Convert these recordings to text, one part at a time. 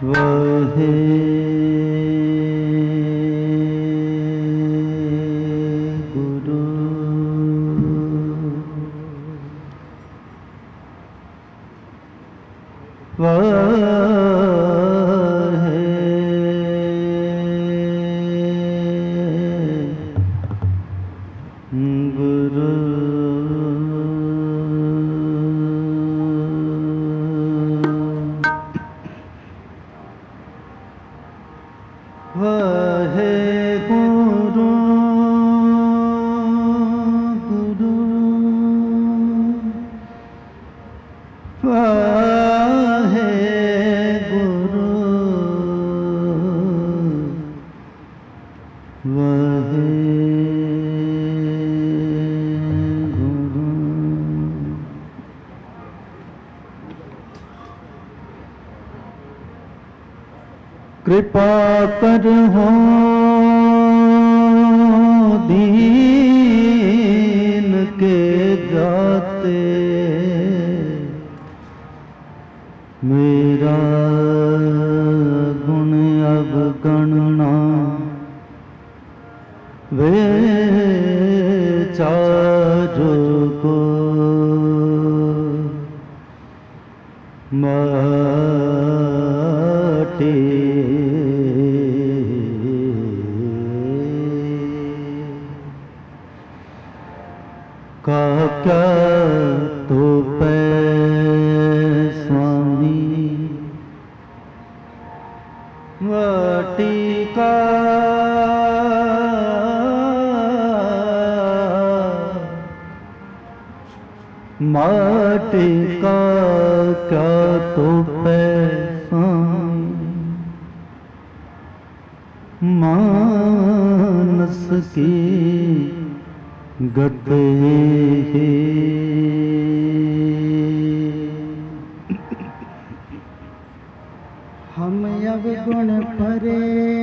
वाहे गुरु कृपा कर हो दीन के गाते मेरा गुण अब गणना वे चारो को माटे का क्या तो पै स्वामी माटी का माटी का क्या तो पै स्वामी मानस की गते हम अब गुण परे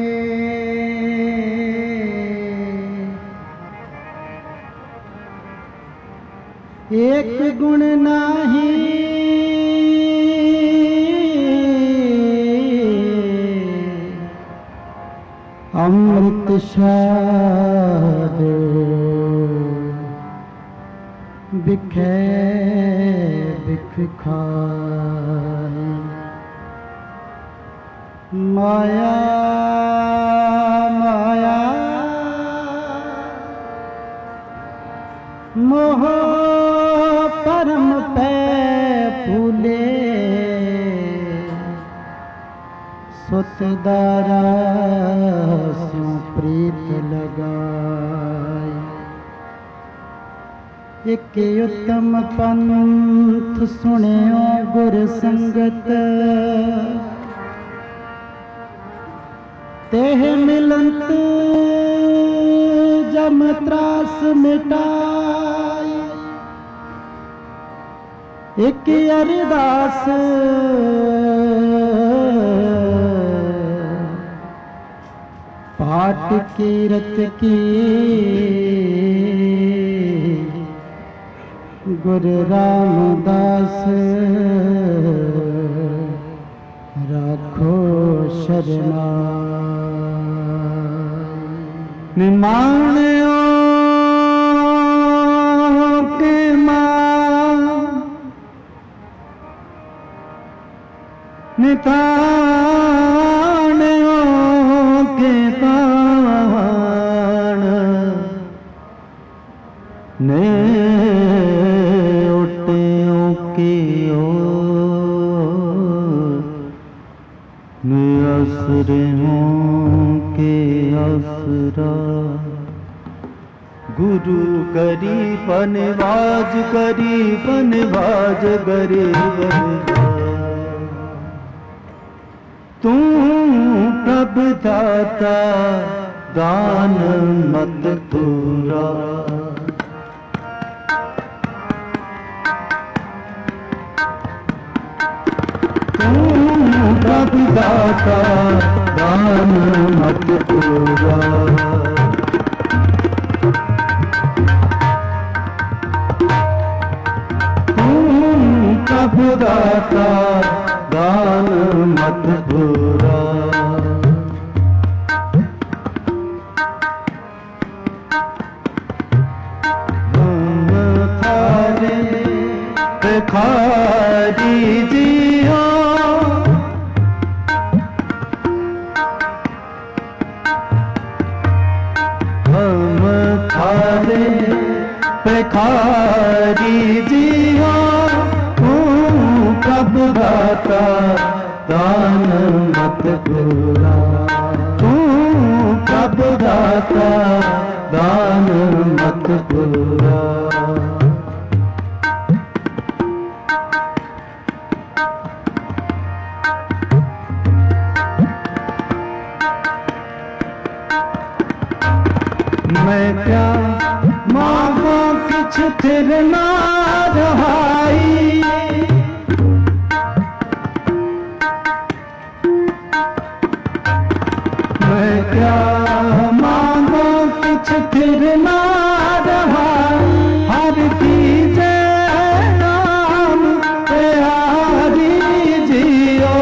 एक गुण नाही अमृत शाद बिखे बिख खाए माया माया मोह परम पे फूले सुतदारा स्यों प्रीत लगाए एक उत्तम पंथ सुनियो गुर संगत तेह मिलंत जम त्रास मिटाई एक अरदास पाठ कीरत की गुरु रामदास राखो शरणा निमाण्यो के मां निताण्यो के ताण ने उट्यो के ओ ने असुरों के असरा गुरु गरीब निवाज गरीब निवाज गरीब तू प्रभु दाता दान मत पूरा तू प्रभु दाता दान मत पूरा तू प्रभु दाता दान मत भूला। भिखारी जियो हम थारे भिखारी जियो, तू कब दाता दान मत भूला। तू कब दाता दान मत भूला। मैं क्या मांगो किछ फिर ना रहाई, मैं क्या मांगो किछ फिर ना रहाई। हर कीजे नाम प्यारी जियो,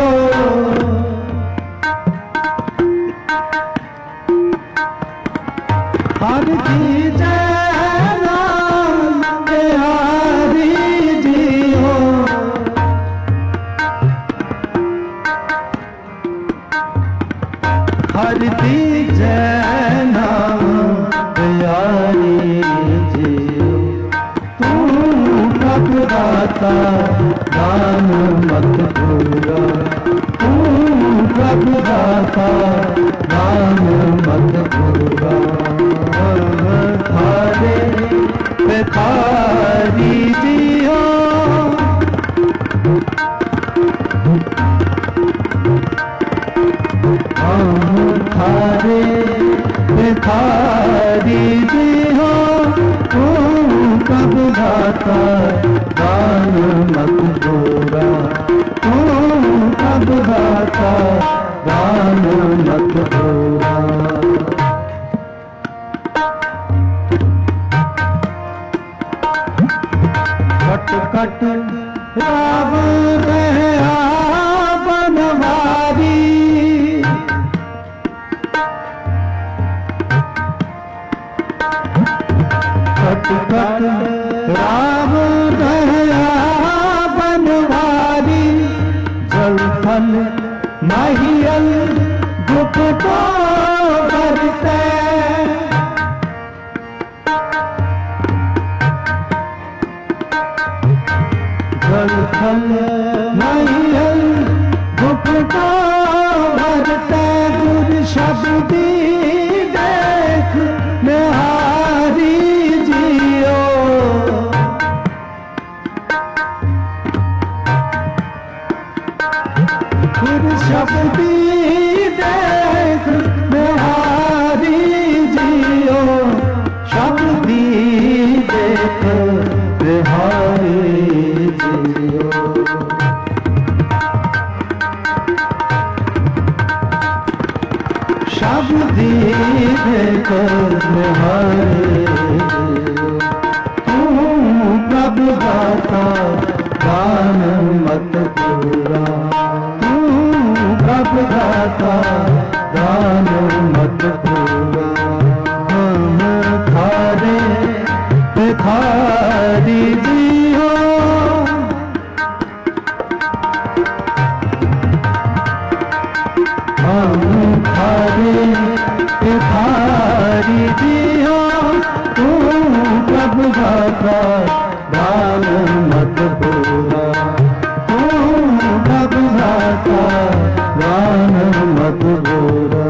हर कीजे नाम प्यारी जियो। हर कीजे नाम प्यारी जियो, तू कब दाता दान मत भूला। तू कब दाता दान मत भूला। थारे भिखारी जियो, हम थारे भिखारी जियो, तू कब दाता दान मत भूला। तू कब दाता दान मत भूला। कट कट राम रहा बनवारी, कट कट राम रहा बनवारी। जल थल महियल दुख को भरते, जल थल महियल दुख को भरते। गुर शब्दी देख निहारी जियो, गुर शब्दी देख निहारी जियो। शब्दी देख निहारी जियो, शब्दी देख निहारी जियो। तू कब दाता दान मत भूला। तू कब दाता दान मत भूला। हम थारे भिखारी जियो, हम थारे भिखारी जियो, तू कब दाता दान मत भूला। तू कब दाता दान मत भूला।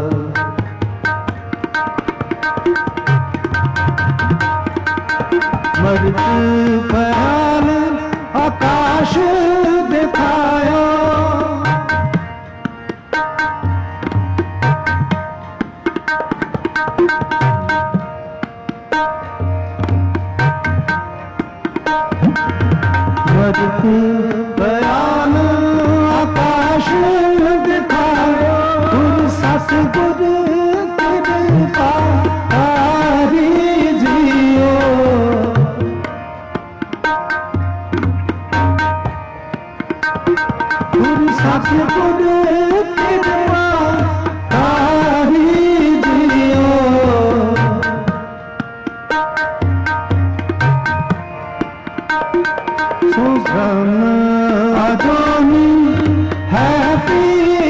मृत भयाल आकाश दिखायो, मृत भयाल आकाश दिखायो। गुर सस गुर कृपा कारी जियो, गुर सतगुर कृपा कारी जियो सुगम अजोनी हैप्पी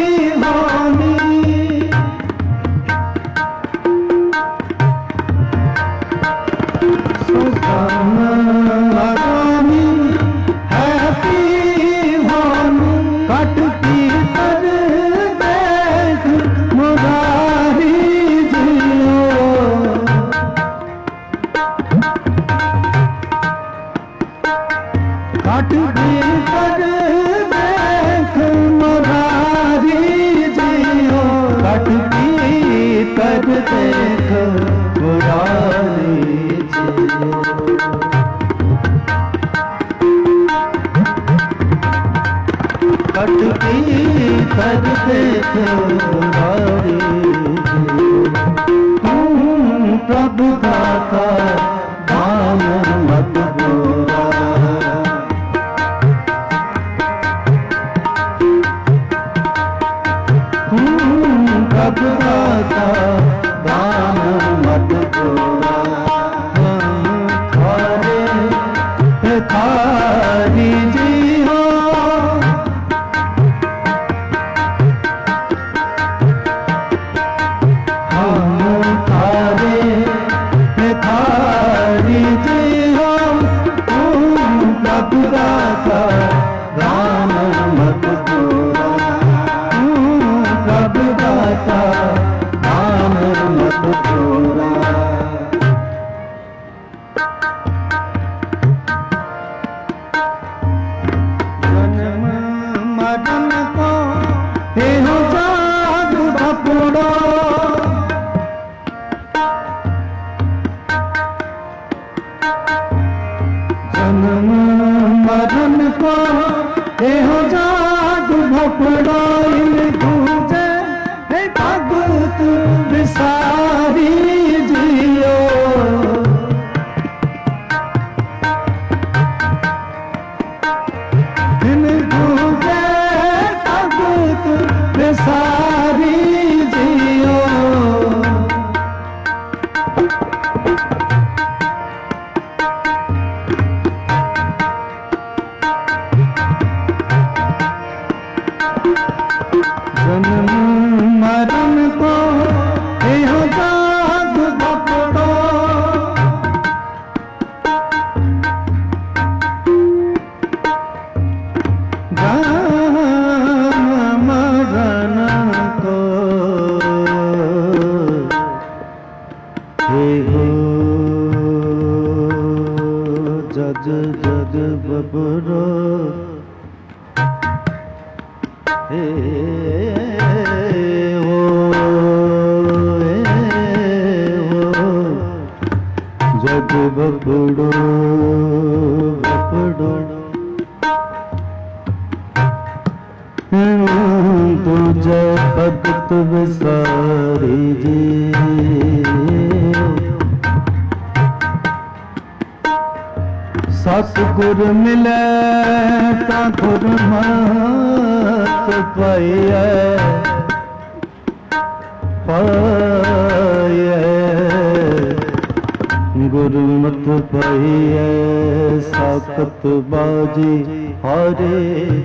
प्रभु दाता दान मत पूरा प्रभु दाता दान मत पूरा थारे थारी जी हो सतगुर मिले ठाकुर मत पाइए गुरुमत पाइए साकत बाजी हरे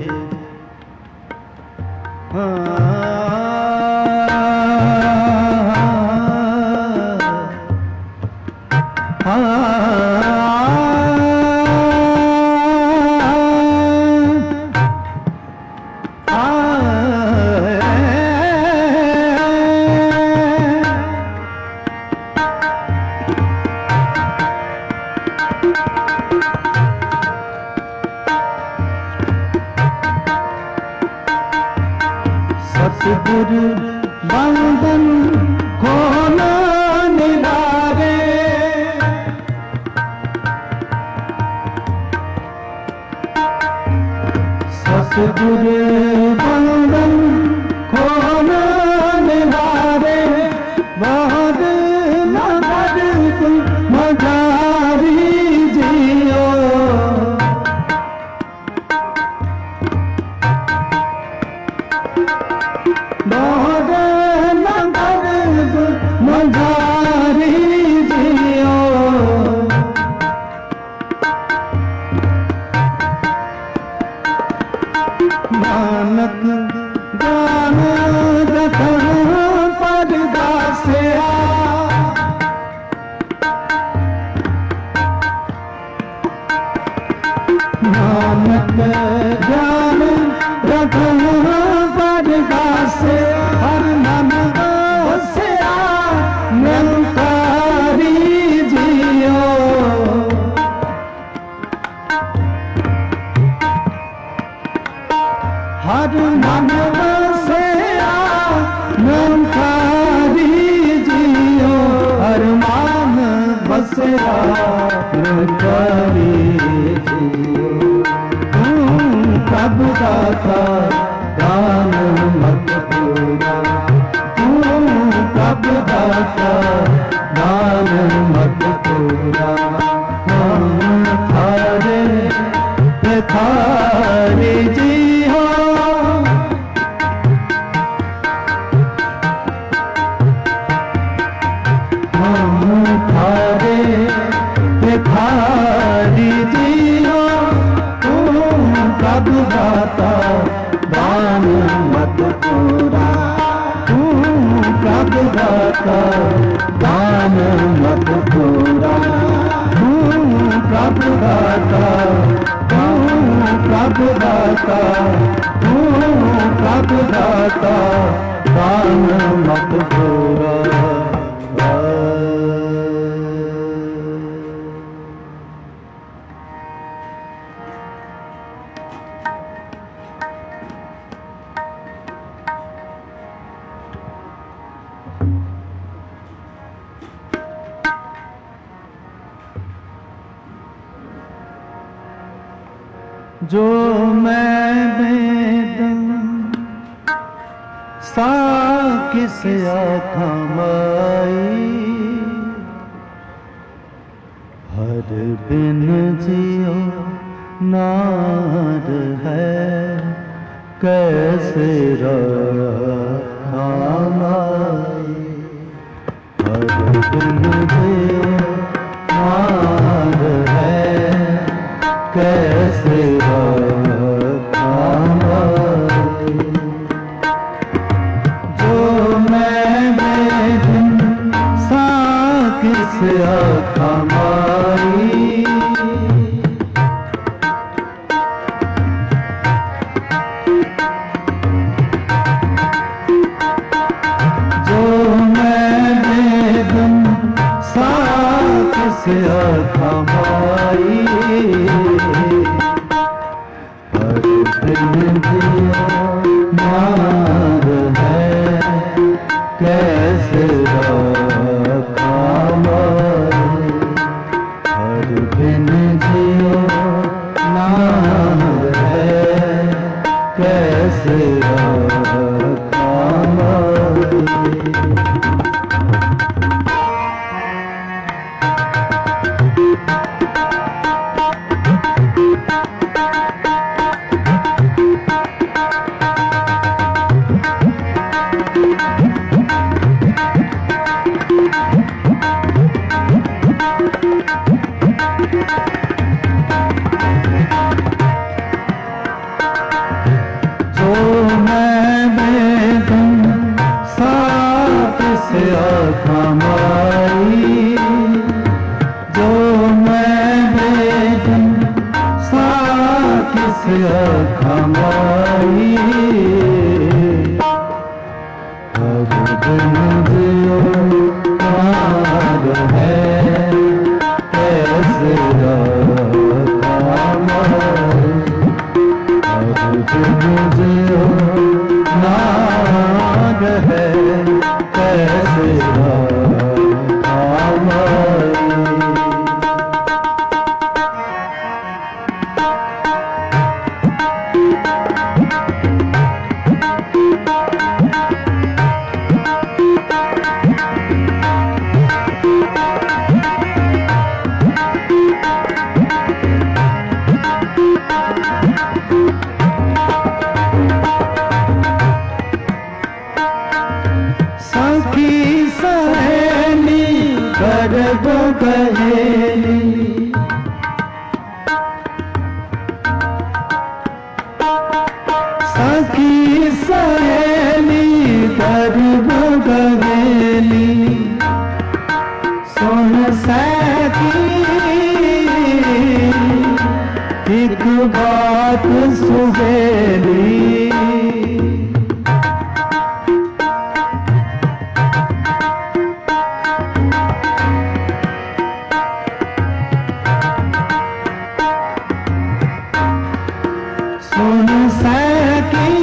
सतगुर बंधन खोला निवारे सतगुर बंधन खोला निवारे बहुत नगर मजारी जियो नानक ज्ञान रतन बरगासे हर मन बसिया निरंकारी जियो हर मन बसिया निरंकारी जियो हर मन बसिया निरंकारी जियो प्रभु दाता दान मत पूरा तू प्रभु दाता दान मत पूरा थारे थारे जी हो थारे थारी जी हो प्रभु दाता दान मत पूरा तू प्रभु दाता दान मत पूरा तू प्रभु दाता तू प्रभु दाता तू प्रभु दाता दान मत पूरा जो मैं बेदम सा किस आखमाई हर बिन जियो नार है कैसे रखामाई हर बिन जियो नार है कैसे जो मैं बेदिन सा किस आखमाई जो मैं बेदिन सा किस आखमाई नार है कैसे रखामाई हर बिन जियो नार है कैसे रखामाई जो मैं बेदम सा किस आखमाई हर दिन जियो नार है कैसे रखामाई हर दिन जियो नार है कैसे सखी सहेली दर्द गवेली सुन सकी एक बात सुहेली सुन सकी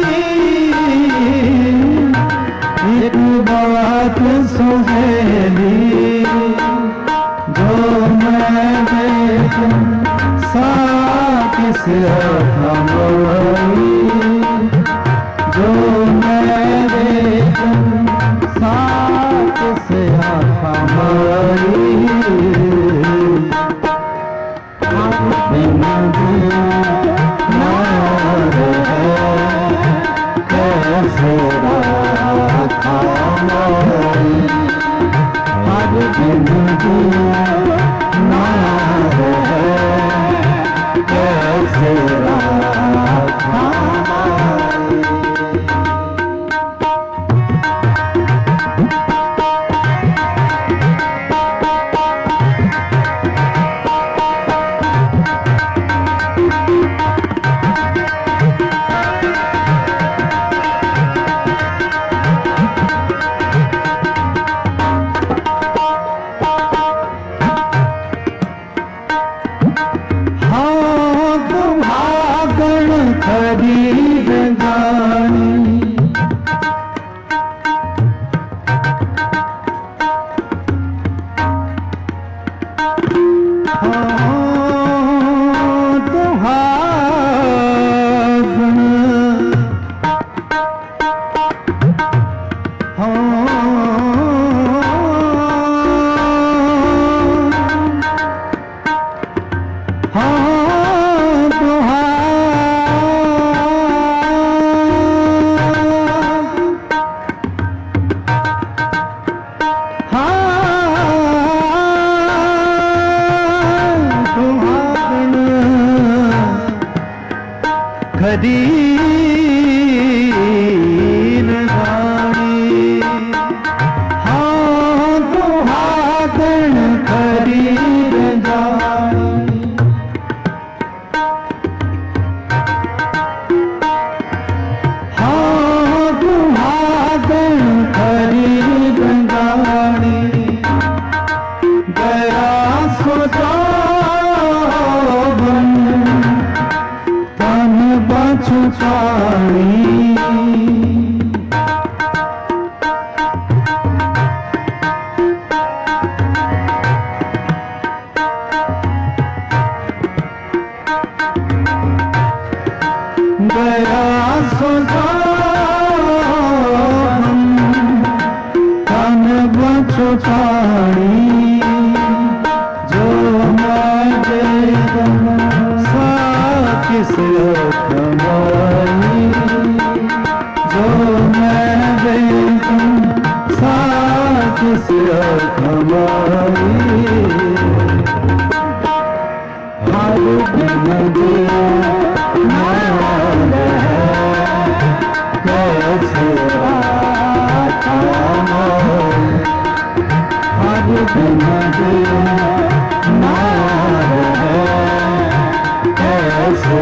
एक बात सुहेली जो मैं देखूं किस खमोई जो मैं देखूं किस खमोई कैसे रखा मोई हर दिन नार है कैसे रखा खरीद जानी खरीद जानी हाँ दुहागन खरीद जानी हाँ दुहागन खरीद जानी गया सोजावन तन बछुचानी गया सोजावन तन बछुचानी जो मैं देखूं किस कमाई जो मैं देखूं किस कमाई हर दिन कैसे हर दिन कैसे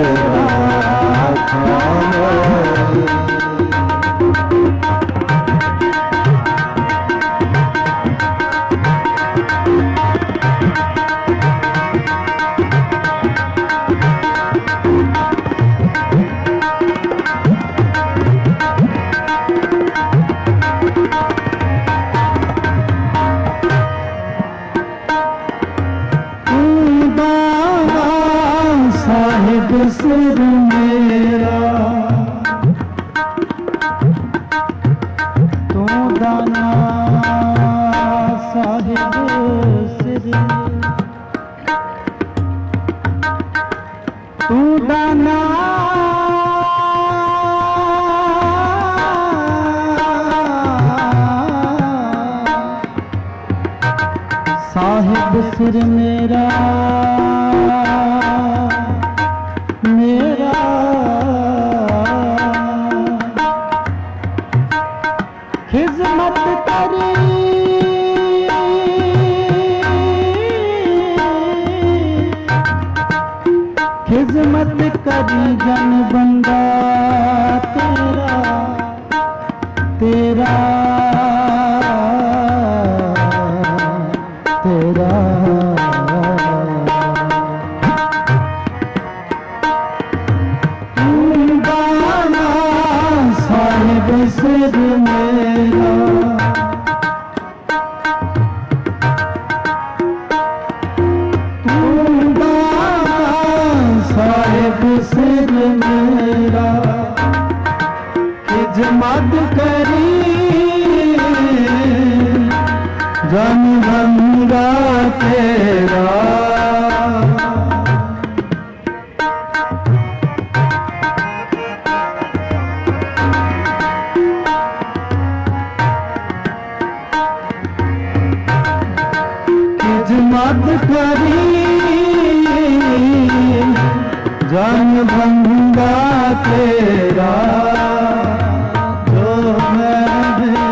साहिब सिर मेरा तू दाना साहिब सिर तू दाना साहिब सिर मेरा मेरा खिदमत करी खिदमत करी जन बंदा तेरा तेरा तेरा दाना साहिब सिर मेरा साहिब सिर मेरा खिदमत करी जन बंदा तेरा खिदमत करी जन बंदा तेरा जो मैं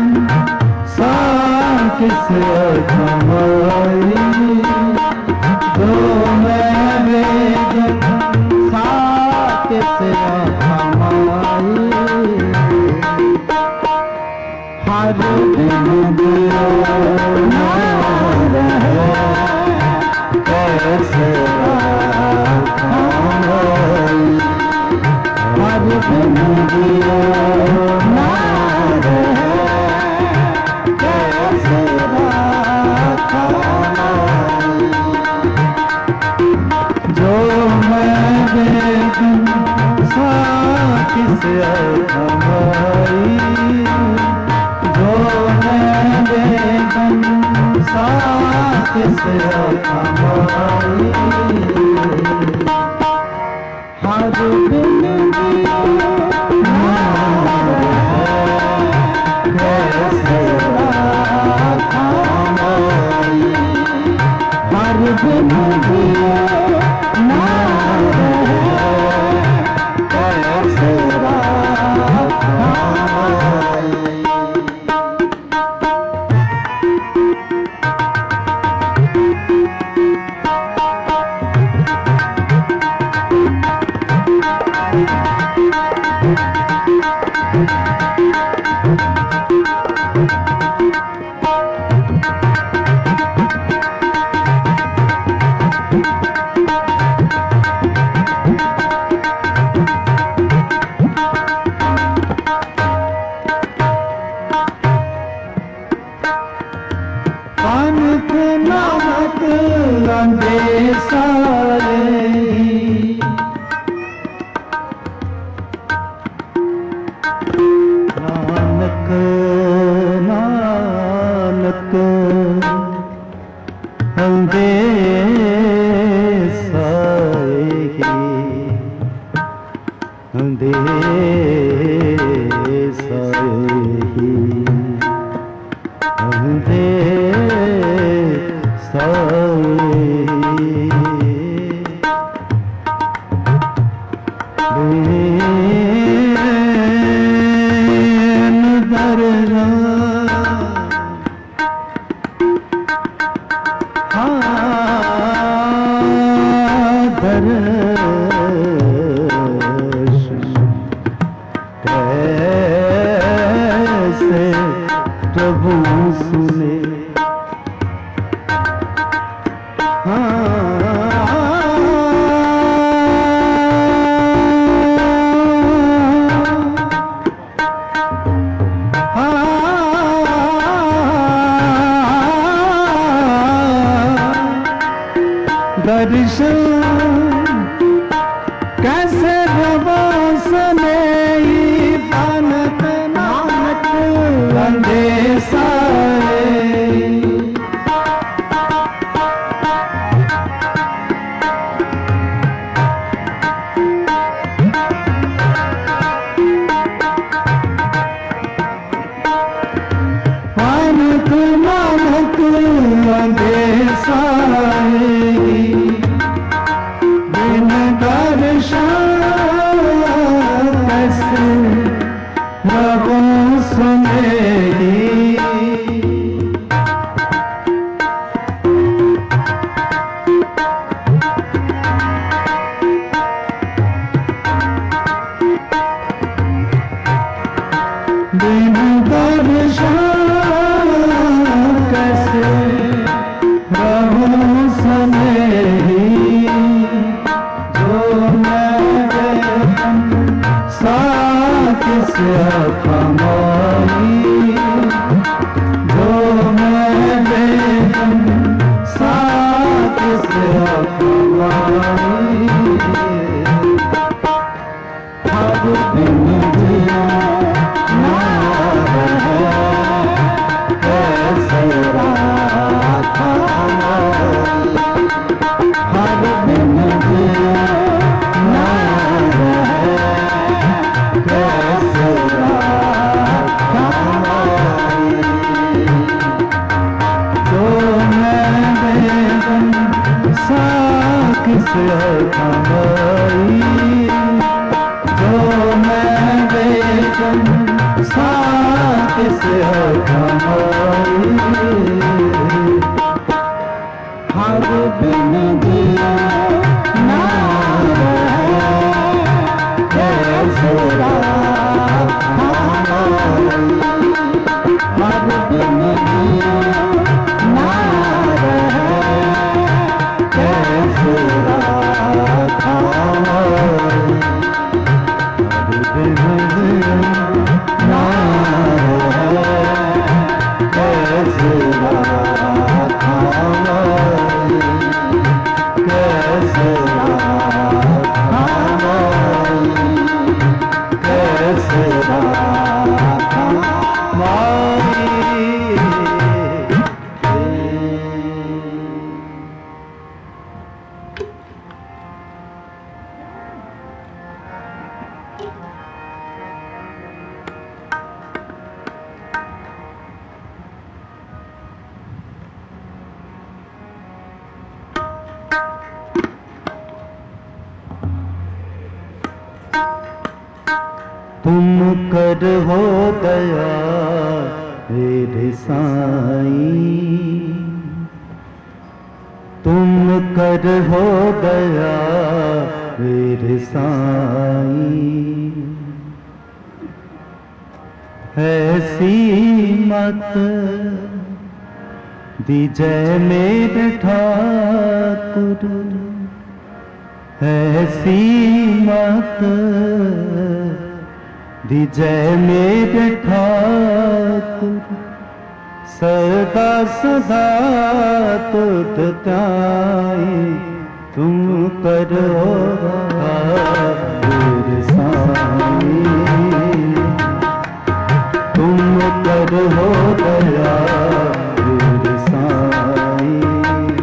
किस कमाई जो मैं किस कमाई हर दिन दियो ना रहे कैसे हर दिन दियो ना रहे कैसे जो मैं बेगम सा किस कमाई जो मैं बेगम सा किस कमाई हर दिन दियो ना रहे कैसे कमाई हर दिन दियो ना रहे कैसे कमाई पानक नानक लंबे सारे नानक नानक लंबे सारे लंबे सारे लंबे कैसे प्रभु सुने दर्शन कैसे रवास में पानक नानक लंबे सारे पानक नानक लंबे सारे बिन दर्शन कैसे रहो सुनेगी किस कमाई जो मैं बेगम साथ से कमाई हर दिन जिया ना रहे कैसे रात हमारी हर दिन जिया ना रहे कैसे रात हमारी जो मैं बेगम साथ से कमाई जो मैं बेगम साथ से कमाई हर दिन दिया ना रहे कैसे रात हमारी हर दिन दिया ना रहे कैसे रात हमारी ना रहे कैसे रात हमारी कैसे रात हमारी कैसे रात हमारी तुम कर हो दया मेरे साईं तुम कर हो दया मेरे साईं ऐसी मत दीजै मेरे ठाकुर ऐसी मत दीजै मेरे ठाकुर सदा सदा तुझ त्याई तुम करो मेरे साईं तुम करो दया मेरे साईं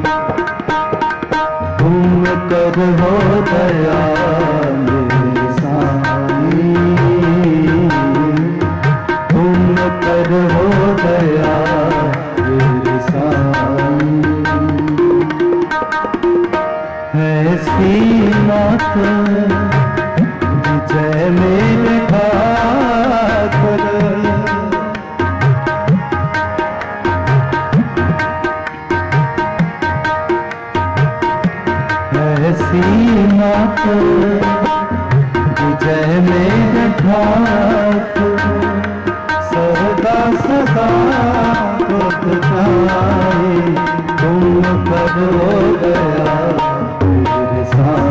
तुम करो दया मेरे साईं तुम करो दया मेरे साईं ऐसी मत जय मेरे ठाकुर ऐसी मत जय मेरे ठाकुर सदा सदा तुझ त्याई तुम करो दया मेरे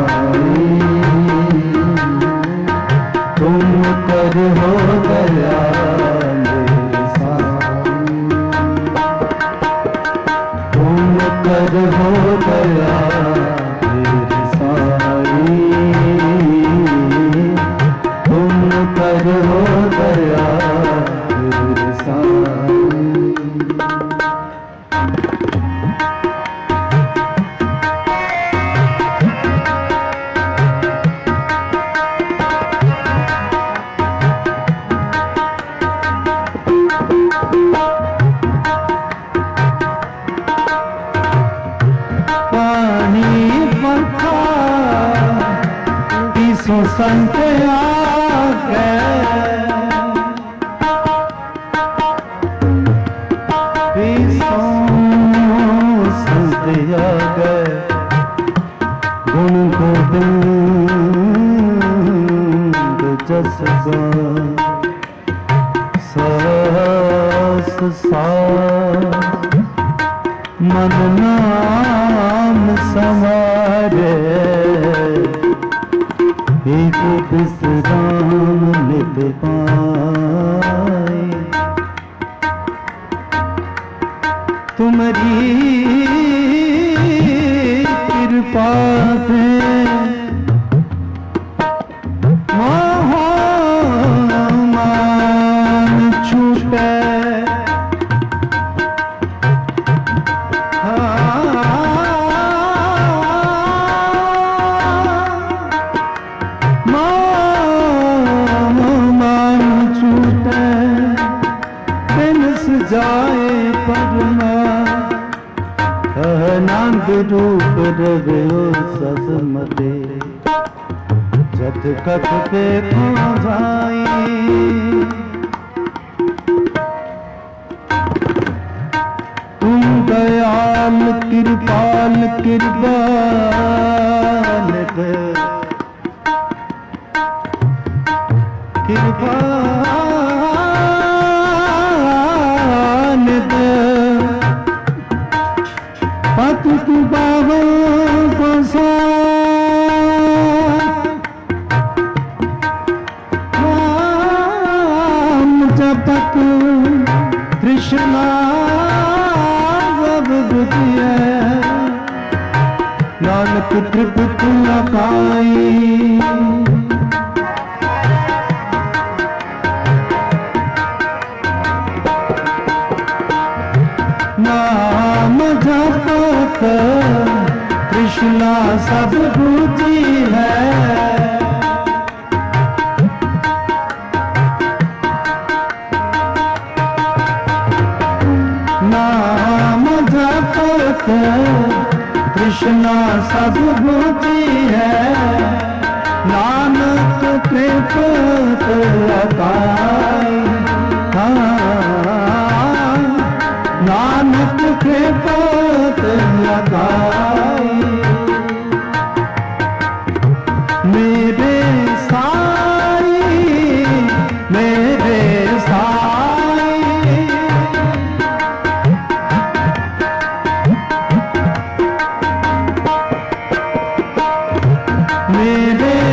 साईं तुम करो दया मेरे साईं तुम करो दया मेरे साईं तुम करो दया मेरे साईं पानी बरखा तीसो संत आ गए तीसो संत आ गए गुण गोविंद जस सास सास मन नाम समारे निज विश्राम नित पाए। तुम्हारी कृपा से मान छूटे। जाए परमा आनंद रूप रवो ससमते जत कत पे खो जाए। तुम दयाल कृपाल कृपाल कृपा पतु तू बाबा को राम जपत कृष्णा सब बुझिए। नानक त्रिपुट लखाई नाम जपत कृष्णा सब बूझी है। नाम जपत कृष्णा सब बूझी है। नानक त्रिपुट लखाई नानक कृपात लगाई। मेरे साई मेरे साई मेरे